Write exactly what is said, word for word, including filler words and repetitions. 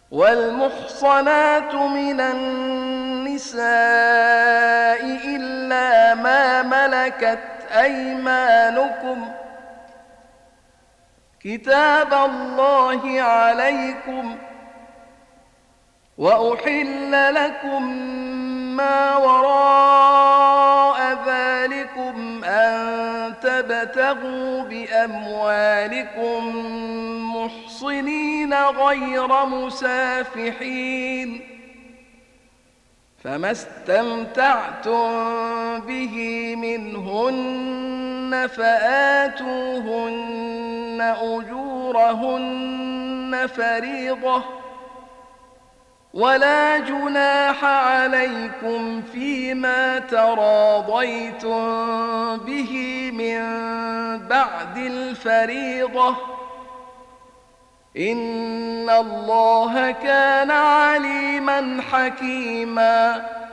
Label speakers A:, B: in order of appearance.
A: والمحصنات من النساء إلا ما ملكت أيمانكم كتاب الله عليكم، وأحل لكم ما وراء ذلكم أن تبتغوا بأموالكم محصنين غير مسافحين، فما استمتعتم به منهن فآتوهن أجورهن فريضة، ولا جناح عليكم فيما تراضيتم به من بعد الفريضة، إن الله كان عليما حكيما.